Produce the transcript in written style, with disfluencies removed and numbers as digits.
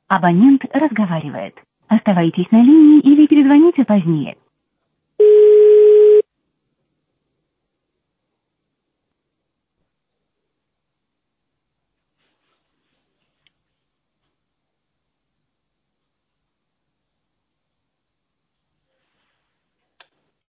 Абонент разговаривает. Оставайтесь на линии или перезвоните позднее.